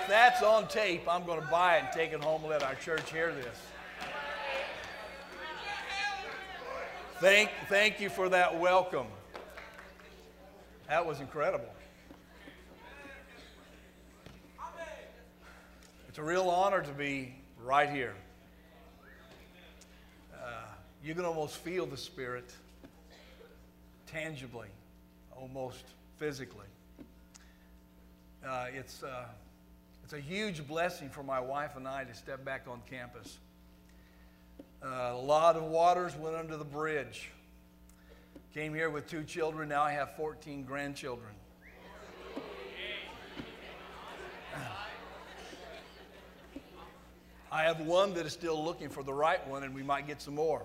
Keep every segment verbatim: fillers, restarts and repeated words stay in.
that's on tape, I'm going to buy it and take it home and let our church hear this. Thank, thank you for that welcome. That was incredible. It's a real honor to be right here. Uh, you can almost feel the Spirit tangibly, almost physically. Uh, it's, uh, it's a huge blessing for my wife and I to step back on campus. Uh, a lot of waters went under the bridge. Came here with two children. Now I have fourteen grandchildren. I have one that is still looking for the right one, and we might get some more.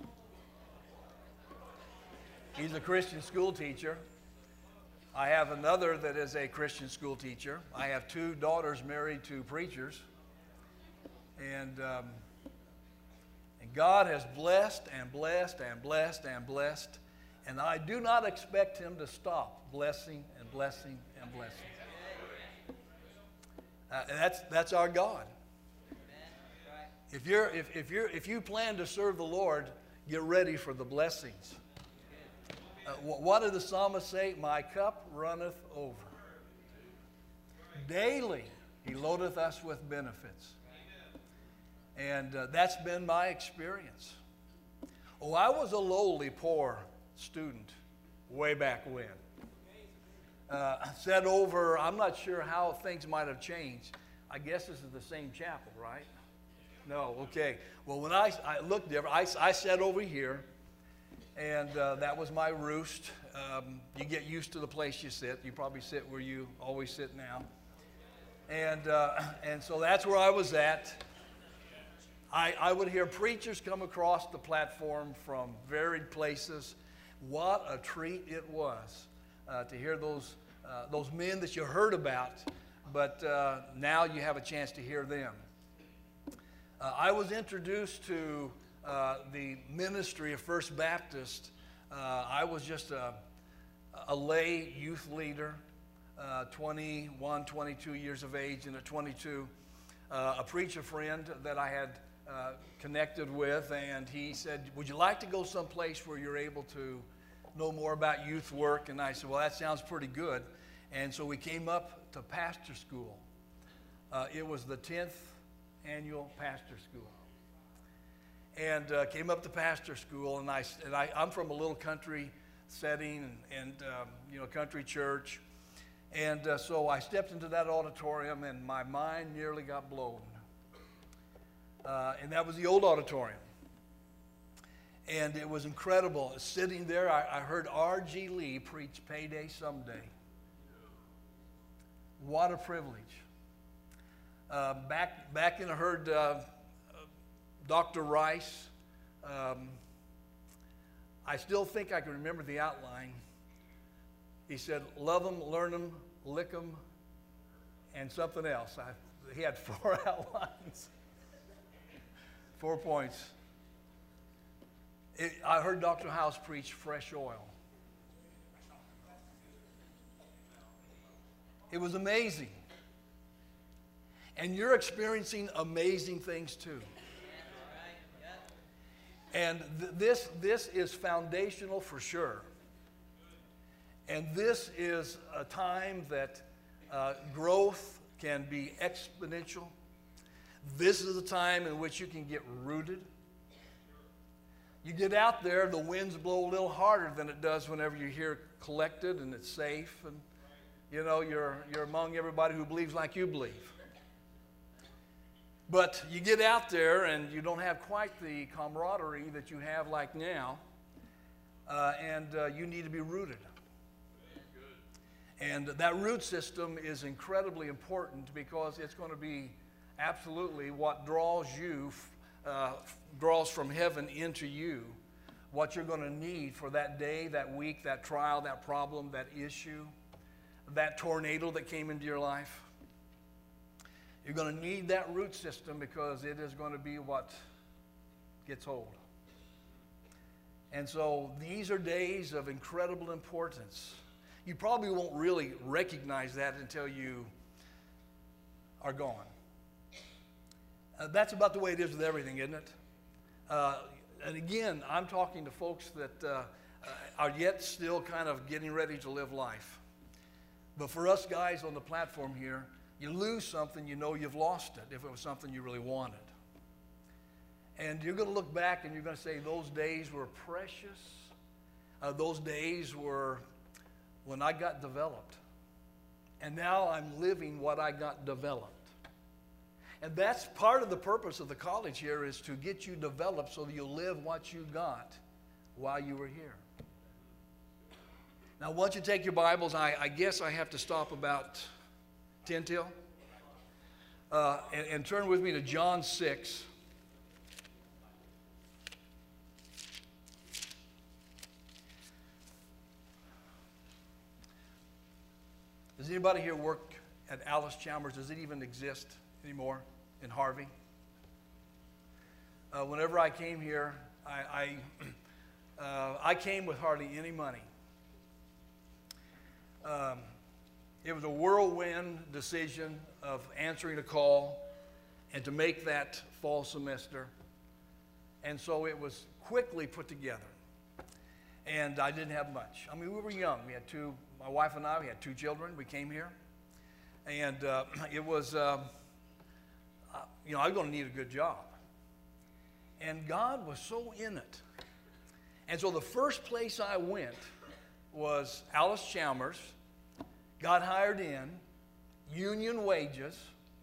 He's a Christian school teacher. I have another that is a Christian school teacher. I have two daughters married to preachers. And, um, and God has blessed and blessed and blessed and blessed. And I do not expect him to stop blessing and blessing and blessing. Uh, and that's, that's our God. If, you're, if, if, you're, if you plan to serve the Lord, get ready for the blessings. Uh, what did the psalmist say? My cup runneth over. Daily he loadeth us with benefits. And uh, that's been my experience. Oh, I was a lowly, poor student way back when. Uh, sat over, I'm not sure how things might have changed. I guess this is the same chapel, right? No, okay. Well, when I, I looked different, I, I sat over here. And uh, that was my roost. Um, you get used to the place you sit. You probably sit where you always sit now. And, uh, and so that's where I was at. I, I would hear preachers come across the platform from varied places. What a treat it was uh, to hear those, uh, those men that you heard about, but uh, now you have a chance to hear them. Uh, I was introduced to Uh, the ministry of First Baptist. Uh, I was just a, a lay youth leader, uh, twenty-one, twenty-two years of age, and at twenty-two, uh, a preacher friend that I had uh, connected with, and he said, would you like to go someplace where you're able to know more about youth work? And I said, well, that sounds pretty good. And so we came up to pastor school. Uh, it was the tenth annual pastor school. And uh, came up to pastor school, and, I, and I, I'm from a little country setting and, and um, you know, country church. And uh, so I stepped into that auditorium, and my mind nearly got blown. Uh, and that was the old auditorium. And it was incredible. Sitting there, I, I heard R G Lee preach Payday Someday. What a privilege. Uh, back, back in, I heard uh, Doctor Rice. Um, I still think I can remember the outline. He said, love them, learn them, lick them, and something else. I, he had four outlines, four points. It, I heard Doctor House preach fresh oil. It was amazing. And you're experiencing amazing things too. And th this, this is foundational for sure. And this is a time that uh, growth can be exponential. This is a time in which you can get rooted. You get out there, the winds blow a little harder than it does whenever you're here collected and it's safe. And, you know, you're, you're among everybody who believes like you believe. But you get out there and you don't have quite the camaraderie that you have like now, uh, and uh, you need to be rooted. And that root system is incredibly important because it's going to be absolutely what draws you, uh, draws from heaven into you, what you're going to need for that day, that week, that trial, that problem, that issue, that tornado that came into your life. You're going to need that root system because it is going to be what gets hold. And so these are days of incredible importance. You probably won't really recognize that until you are gone. Uh, that's about the way it is with everything, isn't it? Uh, and again, I'm talking to folks that uh, are yet still kind of getting ready to live life. But for us guys on the platform here, you lose something, you know you've lost it if it was something you really wanted. And you're going to look back and you're going to say those days were precious. Uh, those days were when I got developed. And now I'm living what I got developed. And that's part of the purpose of the college here, is to get you developed so that you'll live what you got while you were here. Now, once you take your Bibles, I, I guess I have to stop about ten till. Uh, and, and turn with me to John six. Does anybody here work at Alice Chalmers? Does it even exist anymore in Harvey? Uh, whenever I came here, I, I, uh, I came with hardly any money. Um, it was a whirlwind decision of answering a call and to make that fall semester. And so it was quickly put together. And I didn't have much. I mean, we were young. We had two, my wife and I, we had two children. We came here. And uh, it was, uh, uh, you know, I was going to need a good job. And God was so in it. And so the first place I went was Alice Chalmers. Got hired in, union wages.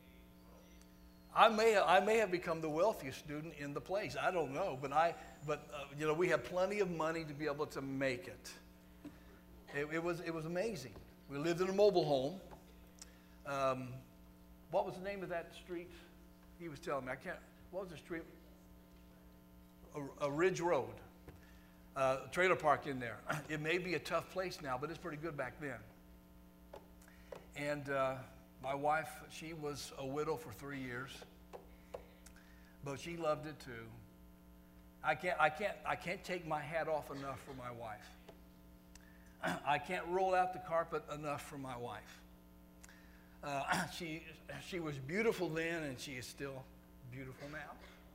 I may have, I may have become the wealthiest student in the place. I don't know, but I, but uh, you know, we had plenty of money to be able to make it. It, it was it was amazing. We lived in a mobile home. Um, what was the name of that street? He was telling me. I can't. What was the street? A, a Ridge Road. Uh, trailer park in there. It may be a tough place now, but it's pretty good back then. And uh, my wife, she was a widow for three years, but she loved it too. I can't, I can't, I can't take my hat off enough for my wife. I can't roll out the carpet enough for my wife. Uh, she, she was beautiful then, and she is still beautiful now.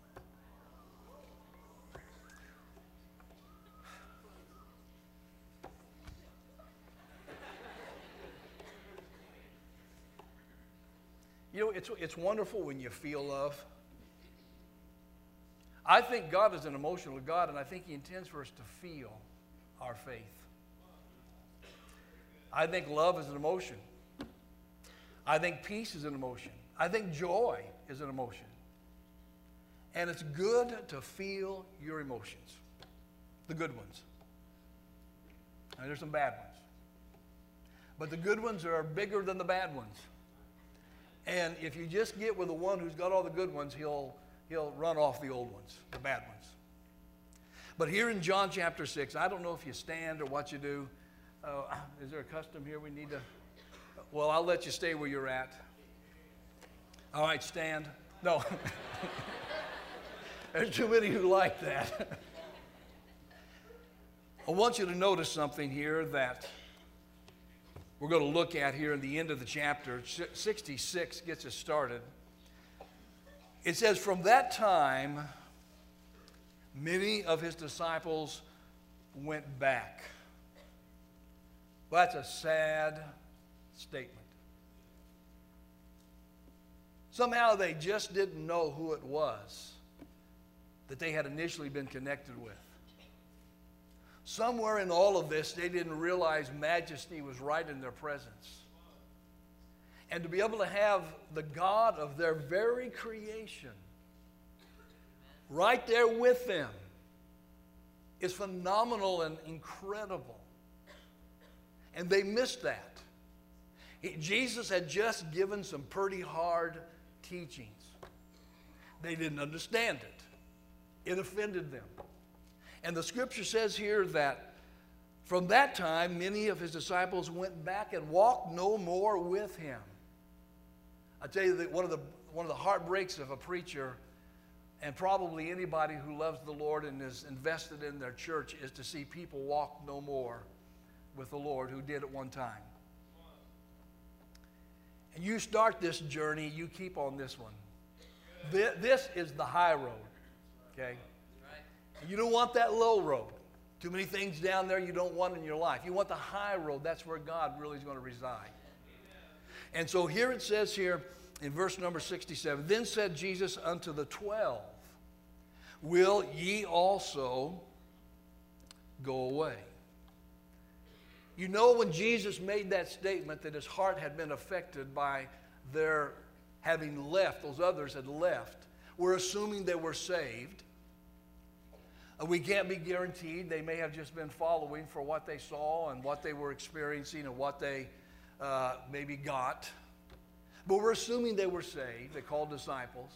You know, it's, it's wonderful when you feel love. I think God is an emotional God, and I think He intends for us to feel our faith. I think love is an emotion. I think peace is an emotion. I think joy is an emotion. And it's good to feel your emotions, the good ones. And there's some bad ones. But the good ones are bigger than the bad ones. And if you just get with the one who's got all the good ones, he'll, he'll run off the old ones, the bad ones. But here in John chapter six, I don't know if you stand or what you do. Uh, is there a custom here we need to? Well, I'll let you stay where you're at. All right, stand. No. There's too many who like that. I want you to notice something here that we're going to look at here in the end of the chapter. sixty-six gets us started. It says, from that time, many of his disciples went back. Well, that's a sad statement. Somehow they just didn't know who it was that they had initially been connected with. Somewhere in all of this, they didn't realize majesty was right in their presence. And to be able to have the God of their very creation right there with them is phenomenal and incredible. And they missed that. He, Jesus had just given some pretty hard teachings. They didn't understand it. It offended them. And the scripture says here that from that time, many of his disciples went back and walked no more with him. I tell you that one of the, one of the heartbreaks of a preacher, and probably anybody who loves the Lord and is invested in their church, is to see people walk no more with the Lord who did at one time. and you start this journey, you keep on this one. This is the high road, okay? You don't want that low road. Too many things down there you don't want in your life. You want the high road. That's where God really is going to reside. And so here it says here in verse number sixty-seven, then said Jesus unto the twelve, will ye also go away? You know, when Jesus made that statement that his heart had been affected by their having left, those others had left, we're assuming they were saved. Uh, we can't be guaranteed. They may have just been following for what they saw and what they were experiencing and what they uh, maybe got. But we're assuming they were saved. They called disciples.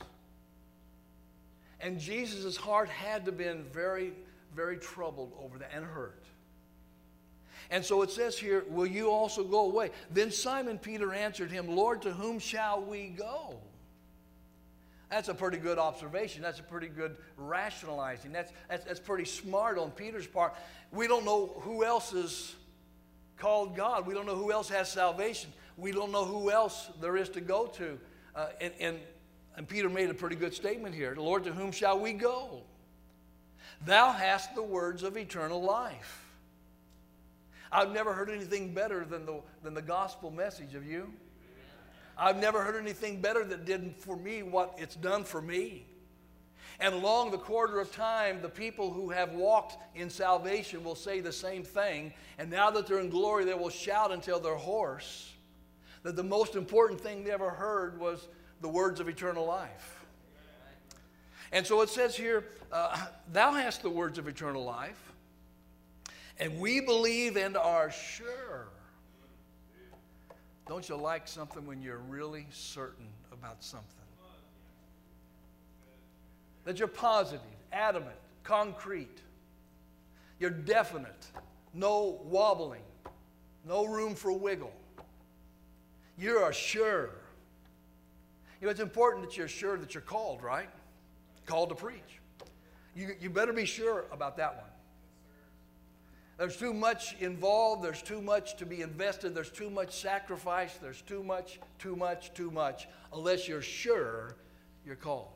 And Jesus' heart had to have been very, very troubled over that and hurt. And so it says here, will you also go away? Then Simon Peter answered him, Lord, to whom shall we go? That's a pretty good observation. That's a pretty good rationalizing. That's, that's, that's pretty smart on Peter's part. We don't know who else is called God. We don't know who else has salvation. We don't know who else there is to go to. Uh, and, and, and Peter made a pretty good statement here. Lord, to whom shall we go? Thou hast the words of eternal life. I've never heard anything better than the, than the gospel message of you. I've never heard anything better that did for me what it's done for me. And along the quarter of time, the people who have walked in salvation will say the same thing. And now that they're in glory, they will shout until they're hoarse that the most important thing they ever heard was the words of eternal life. And so it says here, uh, thou hast the words of eternal life. And we believe and are sure. Don't you like something when you're really certain about something? That you're positive, adamant, concrete. You're definite. No wobbling. No room for wiggle. You are sure. You know, it's important that you're sure that you're called, right? Called to preach. You, you better be sure about that one. There's too much involved. There's too much to be invested. There's too much sacrifice. There's too much, too much, too much, unless you're sure you're called.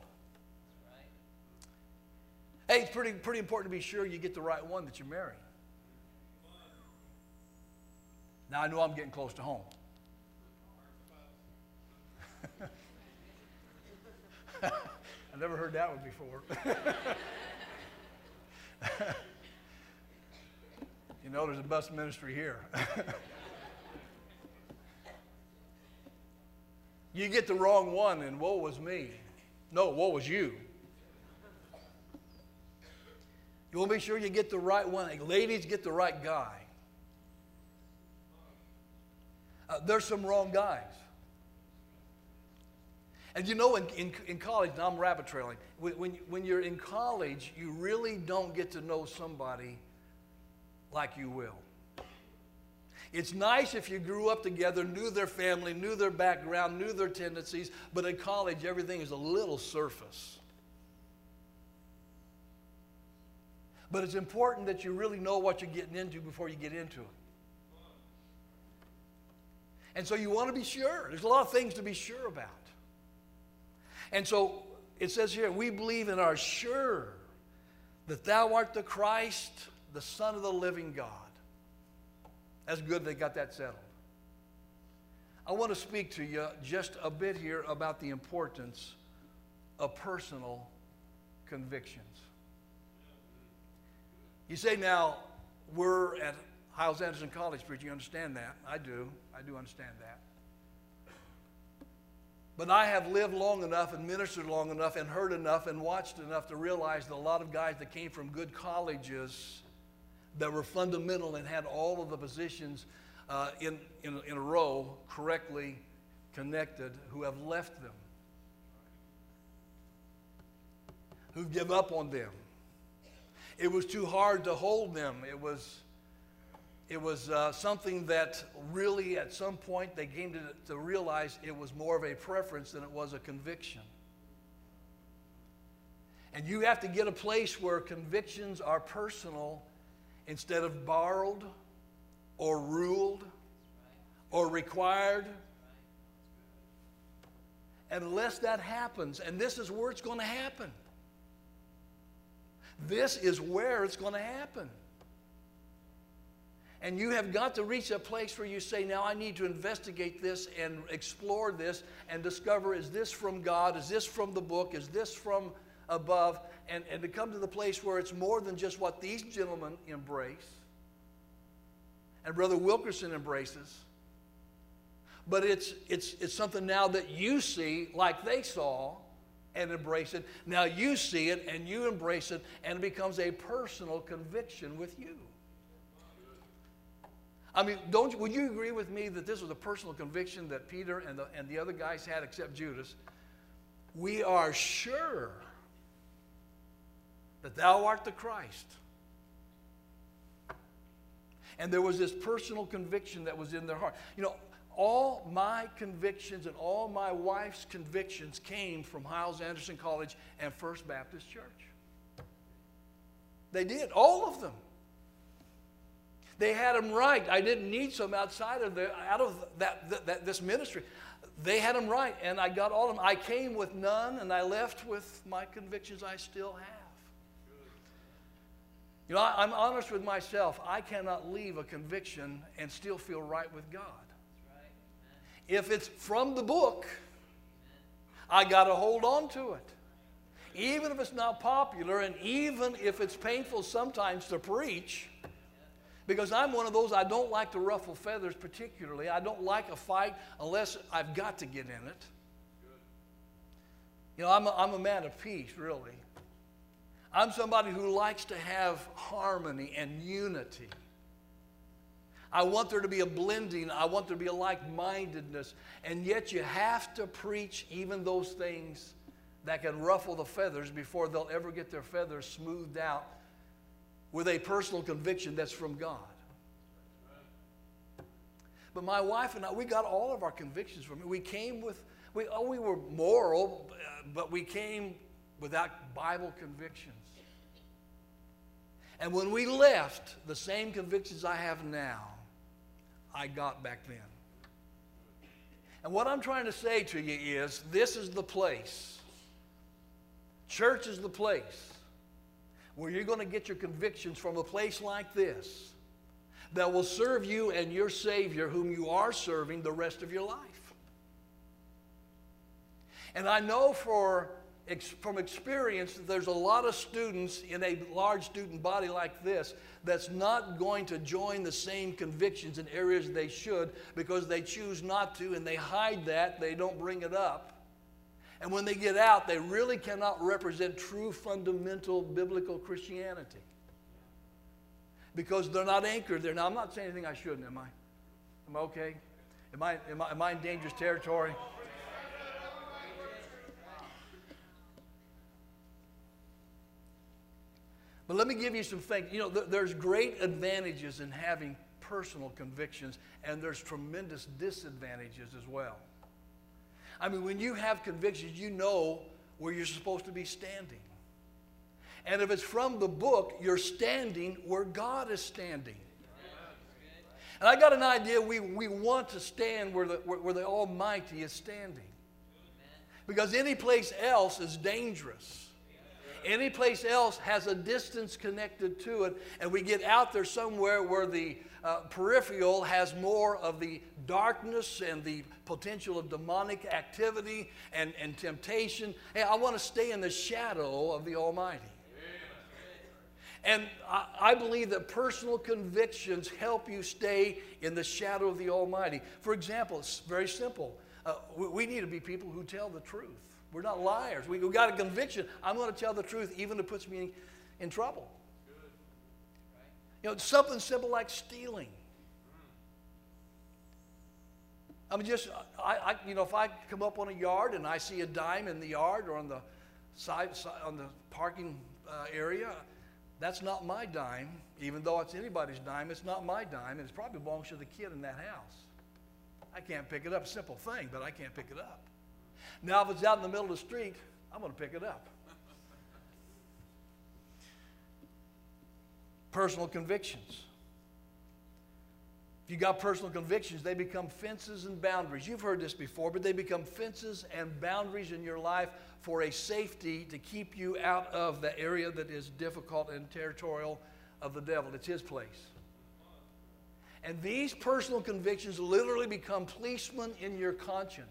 Right. Hey, it's pretty, pretty important to be sure you get the right one that you marry. Now, I know I'm getting close to home. I never heard that one before. You know, there's a bus ministry here. You get the wrong one, and woe was me. No, woe was you. You want to be sure you get the right one. Like, ladies, get the right guy. Uh, there's some wrong guys. And you know, in, in, in college, now I'm rabbit trailing, when, when, when you're in college, you really don't get to know somebody like you will. It's nice if you grew up together, knew their family, knew their background, knew their tendencies, but in college, everything is a little surface. But it's important that you really know what you're getting into before you get into it. And so you want to be sure. There's a lot of things to be sure about. And so it says here, we believe and are sure that thou art the Christ, the Son of the living God. That's good they got that settled. I want to speak to you just a bit here about the importance of personal convictions. You say now, we're at Hyles-Anderson College, preacher. You understand that? I do. I do understand that. But I have lived long enough and ministered long enough and heard enough and watched enough to realize that a lot of guys that came from good colleges that were fundamental and had all of the positions uh, in, in, in a row correctly connected, who have left them, who've given up on them. It was too hard to hold them. It was, it was uh, something that really at some point they came to, to realize it was more of a preference than it was a conviction. And you have to get a place where convictions are personal instead of borrowed or ruled or required unless that happens, and this is where it's going to happen. This is where it's going to happen. And you have got to reach a place where you say, now I need to investigate this and explore this and discover, is this from God? Is this from the book? Is this from above? And, and to come to the place where it's more than just what these gentlemen embrace and Brother Wilkerson embraces, but it's, it's, it's something now that you see like they saw and embrace it. Now you see it and you embrace it, and it becomes a personal conviction with you. I mean, don't you, would you agree with me that this was a personal conviction that Peter and the, and the other guys had, except Judas? We are sure that thou art the Christ. And there was this personal conviction that was in their heart. You know, all my convictions and all my wife's convictions came from Hyles-Anderson College and First Baptist Church. They did, all of them. They had them right. I didn't need some outside of the, out of that, that, that this ministry. They had them right, and I got all of them. I came with none, and I left with my convictions I still have. You know, I, I'm honest with myself. I cannot leave a conviction and still feel right with God. If it's from the book, I got to hold on to it. Even if it's not popular, and even if it's painful sometimes to preach, because I'm one of those, I don't like to ruffle feathers particularly. I don't like a fight unless I've got to get in it. You know, I'm a, I'm a man of peace, really. I'm somebody who likes to have harmony and unity. I want there to be a blending. I want there to be a like-mindedness. And yet you have to preach even those things that can ruffle the feathers before they'll ever get their feathers smoothed out with a personal conviction that's from God. But my wife and I, we got all of our convictions from it. We came with, we, oh, we were moral, but we came without Bible convictions. And when we left, the same convictions I have now, I got back then. And what I'm trying to say to you is, this is the place. Church is the place where you're going to get your convictions from a place like this that will serve you and your Savior, whom you are serving the rest of your life. And I know for, from experience that there's a lot of students in a large student body like this that's not going to join the same convictions in areas they should because they choose not to, and they hide that, they don't bring it up. And when they get out, they really cannot represent true fundamental biblical Christianity because they're not anchored there. Now, I'm not saying anything I shouldn't, am I? Am I okay? Am I, am I, am I in dangerous territory? But let me give you some things. You know, th- there's great advantages in having personal convictions, and there's tremendous disadvantages as well. I mean, when you have convictions, you know where you're supposed to be standing. And if it's from the book, you're standing where God is standing. And I got an idea we, we want to stand where the, where, where the Almighty is standing. Because any place else is dangerous. Any place else has a distance connected to it, and we get out there somewhere where the uh, peripheral has more of the darkness and the potential of demonic activity and, and temptation. Hey, I want to stay in the shadow of the Almighty. And I, I believe that personal convictions help you stay in the shadow of the Almighty. For example, it's very simple. Uh, we, we need to be people who tell the truth. We're not liars. We, we got a conviction. I'm going to tell the truth even if it puts me in, in trouble. Good. Right. You know, something simple like stealing. I mean, just, I, I, you know, if I come up on a yard and I see a dime in the yard or on the side, side on the parking uh, area, that's not my dime. Even though it's anybody's dime, it's not my dime, and it probably belongs to the kid in that house. I can't pick it up. Simple thing, but I can't pick it up. Now, if it's out in the middle of the street, I'm going to pick it up. Personal convictions. If you got personal convictions, they become fences and boundaries. You've heard this before, but they become fences and boundaries in your life for a safety to keep you out of the area that is difficult and territorial of the devil. It's his place. And these personal convictions literally become policemen in your conscience.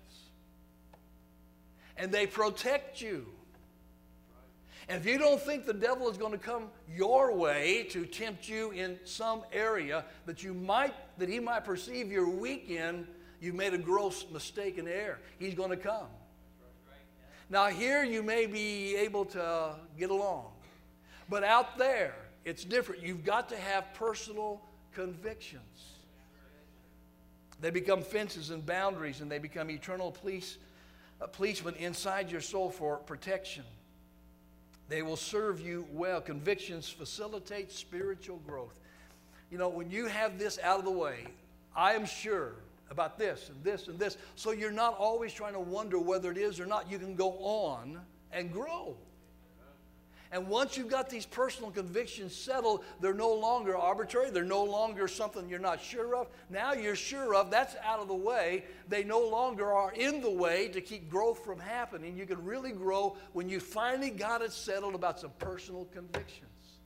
And they protect you. And if you don't think the devil is going to come your way to tempt you in some area that you might, that he might perceive you're weak in, you've made a gross mistake and error. He's going to come. Now here you may be able to get along. But out there, it's different. You've got to have personal convictions. They become fences and boundaries, and they become eternal police, uh, policemen inside your soul for protection. They will serve you well. Convictions facilitate spiritual growth. You know, when you have this out of the way, I am sure about this and this and this, so you're not always trying to wonder whether it is or not. You can go on and grow. And once you've got these personal convictions settled, they're no longer arbitrary. They're no longer something you're not sure of. Now you're sure of. That's out of the way. They no longer are in the way to keep growth from happening. You can really grow when you finally got it settled about some personal convictions.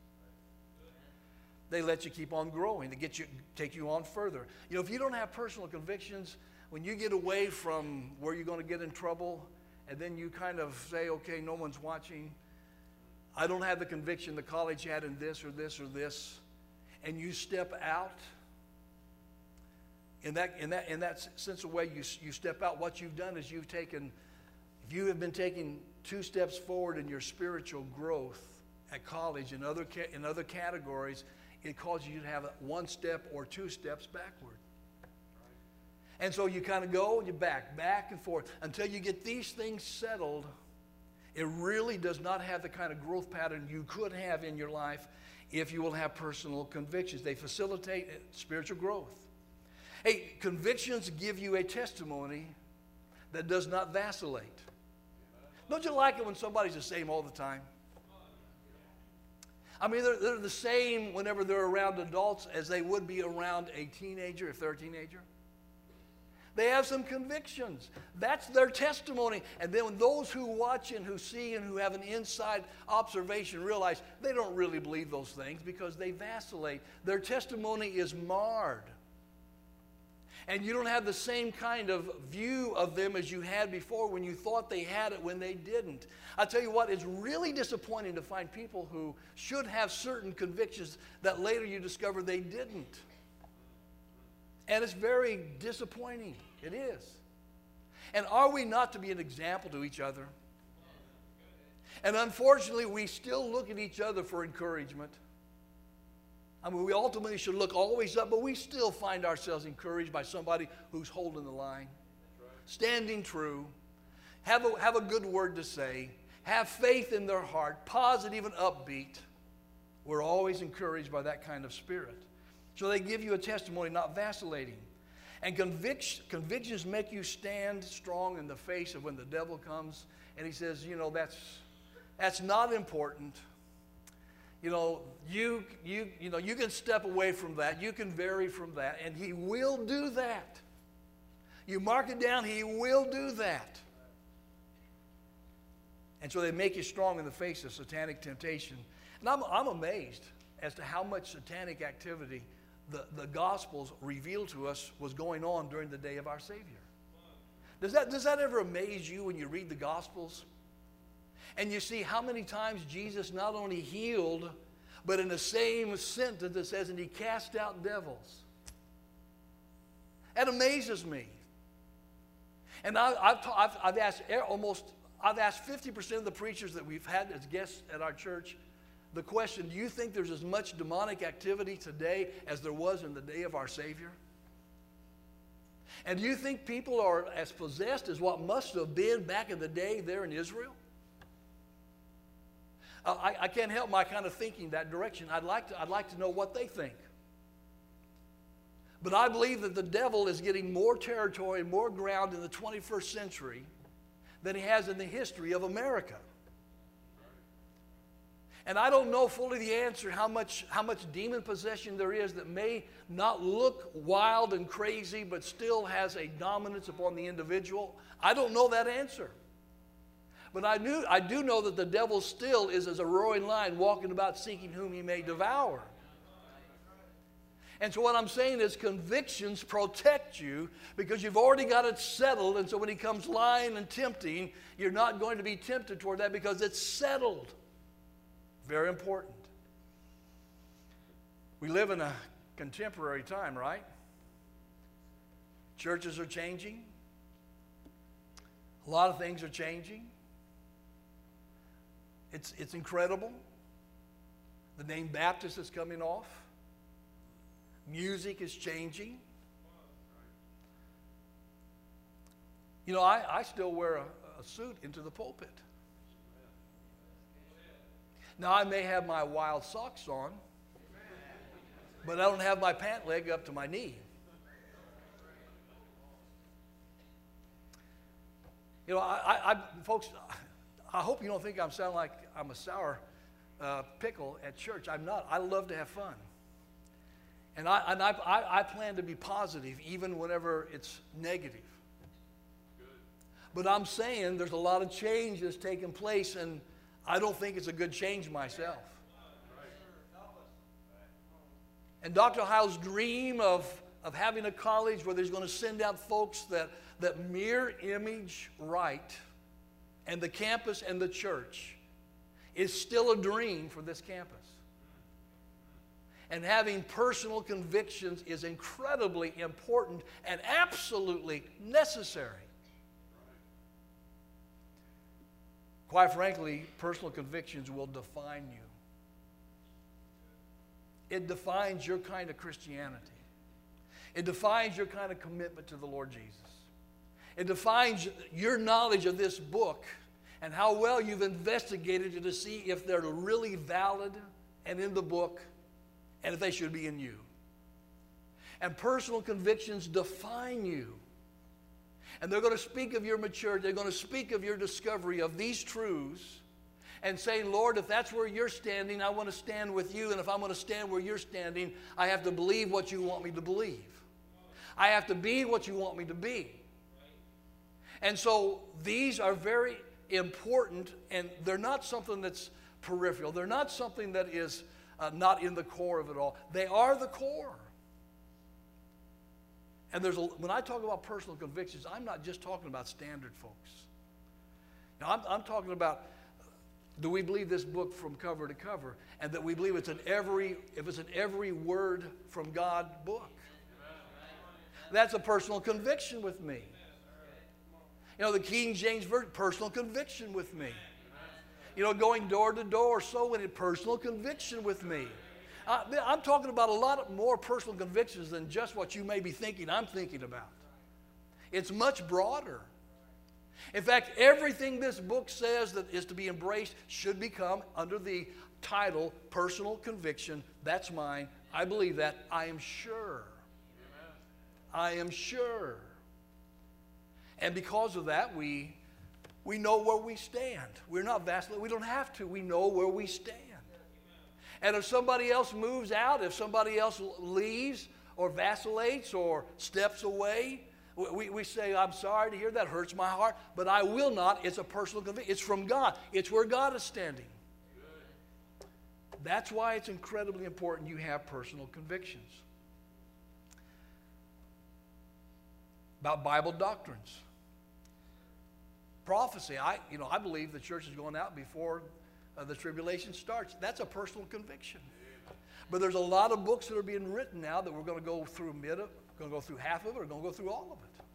They let you keep on growing. They get you, take you on further. You know, if you don't have personal convictions, when you get away from where you're going to get in trouble, and then you kind of say, okay, no one's watching, I don't have the conviction the college had in this or this or this, and you step out, in that, in that, in that sense of way, you, you step out, what you've done is you've taken, if you have been taking two steps forward in your spiritual growth at college in other, in other categories, it causes you to have one step or two steps backward. And so you kind of go and you back, back and forth until you get these things settled. It really does not have the kind of growth pattern you could have in your life if you will have personal convictions. They facilitate spiritual growth. Hey, convictions give you a testimony that does not vacillate. Don't you like it when somebody's the same all the time? I mean, they're, they're the same whenever they're around adults as they would be around a teenager if they're a teenager. They have some convictions. That's their testimony. And then when those who watch and who see and who have an inside observation realize they don't really believe those things because they vacillate. Their testimony is marred. And you don't have the same kind of view of them as you had before when you thought they had it when they didn't. I tell you what, it's really disappointing to find people who should have certain convictions that later you discover they didn't. And it's very disappointing. It is. And are we not to be an example to each other? And unfortunately, we still look at each other for encouragement. I mean, we ultimately should look always up, but we still find ourselves encouraged by somebody who's holding the line, standing true, have a, have a good word to say, have faith in their heart, positive and upbeat. We're always encouraged by that kind of spirit. So they give you a testimony, not vacillating. And convic- convictions make you stand strong in the face of when the devil comes and he says, you know, that's, that's not important. You know, you, you, you know, you can step away from that. You can vary from that. And he will do that. You mark it down, he will do that. And so they make you strong in the face of satanic temptation. And I'm, I'm amazed as to how much satanic activity the, the Gospels reveal to us was going on during the day of our Savior. Does that, does that ever amaze you when you read the Gospels? And you see how many times Jesus not only healed, but in the same sentence it says, and he cast out devils. That amazes me. And I, I've, ta- I've, I've asked almost, I've asked fifty percent of the preachers that we've had as guests at our church the question, do you think there's as much demonic activity today as there was in the day of our Savior? And do you think people are as possessed as what must have been back in the day there in Israel? I, I can't help my kind of thinking that direction. I'd like to, I'd like to know what they think. But I believe that the devil is getting more territory, more ground in the twenty-first century than he has in the history of America. And I don't know fully the answer how much, how much demon possession there is that may not look wild and crazy, but still has a dominance upon the individual. I don't know that answer. But I, knew, I do know that the devil still is as a roaring lion walking about seeking whom he may devour. And so what I'm saying is convictions protect you because you've already got it settled. And so when he comes lying and tempting, you're not going to be tempted toward that because it's settled. Very important. We live in a contemporary time, right? Churches are changing. A lot of things are changing. It's, it's incredible. The name Baptist is coming off. Music is changing. You know, I, I still wear a, a suit into the pulpit. Now, I may have my wild socks on, but I don't have my pant leg up to my knee. You know, I, I, I folks, I hope you don't think I'm sounding like I'm a sour uh, pickle at church. I'm not. I love to have fun. And I, and I, I, I plan to be positive even whenever it's negative. Good. But I'm saying there's a lot of change that's taking place, and I don't think it's a good change myself. And Doctor Hyles' dream of, of having a college where he's going to send out folks that, that mirror image right, and the campus and the church is still a dream for this campus. And having personal convictions is incredibly important and absolutely necessary. Quite frankly, personal convictions will define you. It defines your kind of Christianity. It defines your kind of commitment to the Lord Jesus. It defines your knowledge of this book and how well you've investigated it to see if they're really valid and in the book, and if they should be in you. And personal convictions define you. And they're going to speak of your maturity. They're going to speak of your discovery of these truths and saying, Lord, if that's where you're standing, I want to stand with you. And if I'm going to stand where you're standing, I have to believe what you want me to believe. I have to be what you want me to be. And so these are very important, and they're not something that's peripheral. They're not something that is Uh, not in the core of it all. They are the core. And there's a, when I talk about personal convictions, I'm not just talking about standard folks. Now, I'm, I'm talking about, do we believe this book from cover to cover, and that we believe it's an every, if it's an every word from God book. That's a personal conviction with me. You know, the King James Version, personal conviction with me. You know, going door to door, so many personal conviction with me. Uh, I'm talking about a lot more personal convictions than just what you may be thinking I'm thinking about. It's much broader. In fact, everything this book says that is to be embraced should become under the title, personal conviction. That's mine. I believe that. I am sure. I am sure. And because of that, we... We know where we stand. We're not vacillating. We don't have to. We know where we stand. And if somebody else moves out, if somebody else leaves or vacillates or steps away, we, we say, I'm sorry to hear that. Hurts my heart. But I will not. It's a personal conviction. It's from God. It's where God is standing. That's why it's incredibly important you have personal convictions. About Bible doctrines. Prophecy, I, you know, I believe the church is going out before uh, the tribulation starts. That's a personal conviction. But there's a lot of books that are being written now that we're going to go through mid of, going to go through half of it, or going to go through all of it.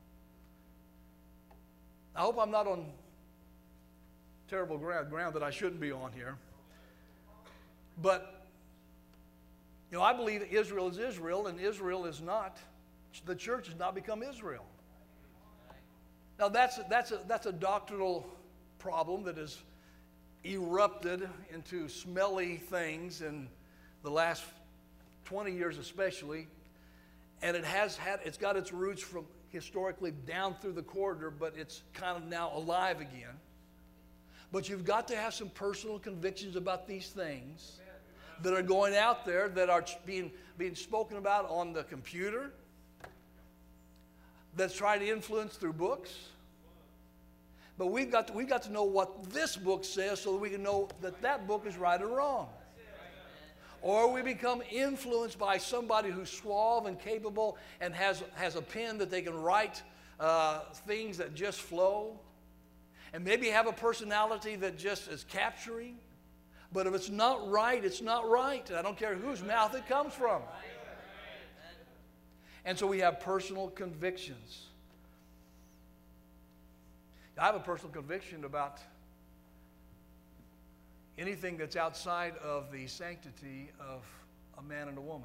I hope I'm not on terrible ground, ground that I shouldn't be on here. But, you know, I believe that Israel is Israel, and Israel is not, the church has not become Israel. Now, that's, that's, a, that's a doctrinal problem that has erupted into smelly things in the last twenty years especially. And it has had, it's got its roots from historically down through the corridor, but it's kind of now alive again. But you've got to have some personal convictions about these things that are going out there, that are being, being spoken about on the computer, that's trying to influence through books. But we've got to, we've got to know what this book says so that we can know that that book is right or wrong. Or we become influenced by somebody who's suave and capable and has, has a pen that they can write uh, things that just flow. And maybe have a personality that just is capturing. But if it's not right, it's not right. And I don't care whose mouth it comes from. And so we have personal convictions. I have a personal conviction about anything that's outside of the sanctity of a man and a woman.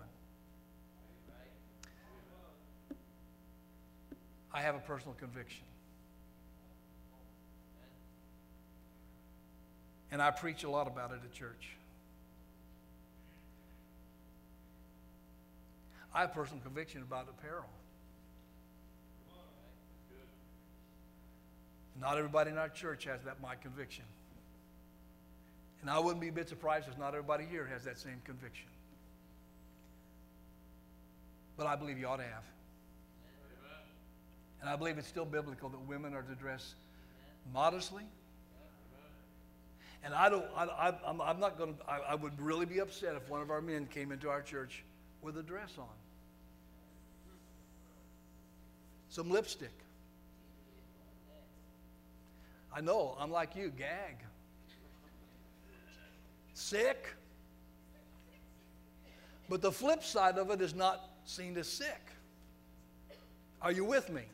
I have a personal conviction. And I preach a lot about it at church. I have personal conviction about apparel. Not everybody in our church has that my conviction. And I wouldn't be a bit surprised if not everybody here has that same conviction. But I believe you ought to have. And I believe it's still biblical that women are to dress modestly. And I don't, I, I, I'm, I'm not going to, I, I would really be upset if one of our men came into our church with a dress on. Some lipstick. I know, I'm like you, gag. Sick. But the flip side of it is not seen as sick. Are you with me?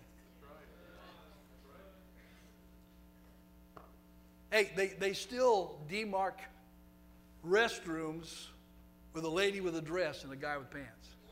Hey, they, they still demark restrooms with a lady with a dress and a guy with pants.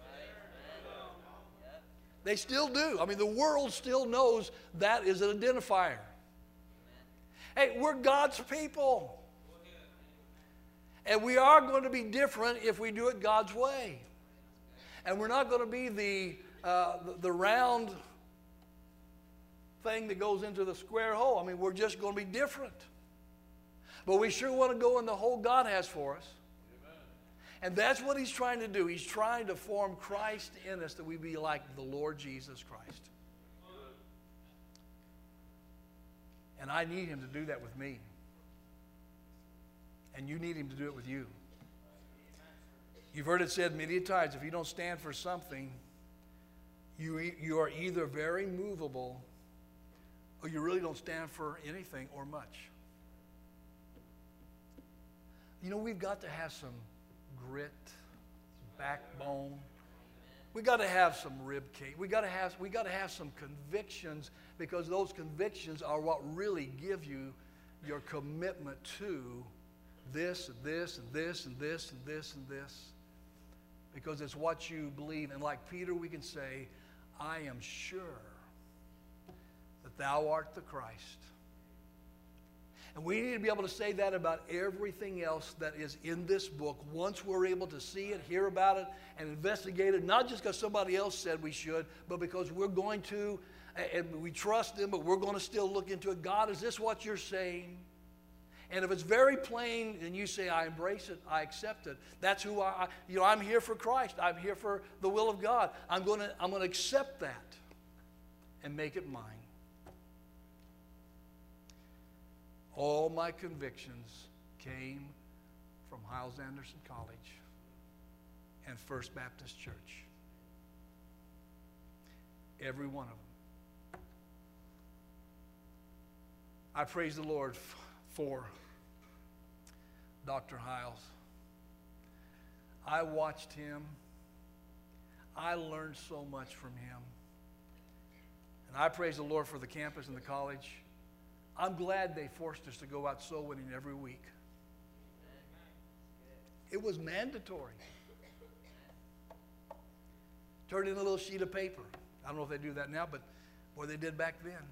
They still do. I mean, the world still knows that is an identifier. Hey, we're God's people. And we are going to be different if we do it God's way. And we're not going to be the, uh, the, the round thing that goes into the square hole. I mean, we're just going to be different. But we sure want to go in the hole God has for us. Amen. And that's what he's trying to do. He's trying to form Christ in us that we be like the Lord Jesus Christ. And I need him to do that with me. And you need him to do it with you. You've heard it said many times, if you don't stand for something, you, you are either very movable or you really don't stand for anything or much. You know, we've got to have some grit, backbone. We've got to have some rib cage. We've got to have, we got to have some convictions, because those convictions are what really give you your commitment to this and this and this and this and this and this. Because it's what you believe. And like Peter, we can say, I am sure that thou art the Christ. And we need to be able to say that about everything else that is in this book once we're able to see it, hear about it, and investigate it, not just because somebody else said we should, but because we're going to, and we trust them, but we're going to still look into it. God, is this what you're saying? And if it's very plain and you say, I embrace it, I accept it, that's who I, you know, I'm here for Christ. I'm here for the will of God. I'm going to, I'm going to accept that and make it mine. All my convictions came from Hyles-Anderson College and First Baptist Church. Every one of them. I praise the Lord f- for Doctor Hyles. I watched him. I learned so much from him. And I praise the Lord for the campus and the college. I'm glad they forced us to go out soul winning every week. It was mandatory. Turned in a little sheet of paper. I don't know if they do that now, but boy, they did back then.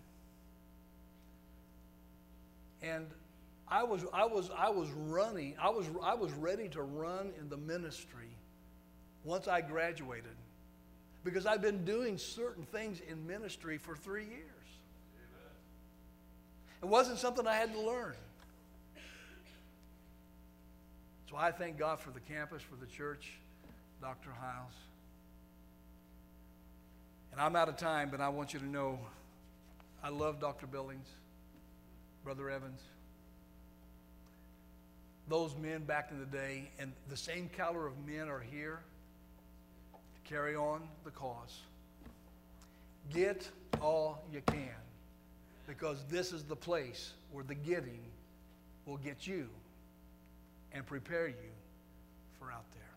And I was, I was, I was running. I was, I was ready to run in the ministry once I graduated, because I'd been doing certain things in ministry for three years. It wasn't something I had to learn. So I thank God for the campus, for the church, Doctor Hiles. And I'm out of time, but I want you to know I love Doctor Billings, Brother Evans, those men back in the day, and the same caliber of men are here to carry on the cause. Get all you can, because this is the place where the getting will get you and prepare you for out there.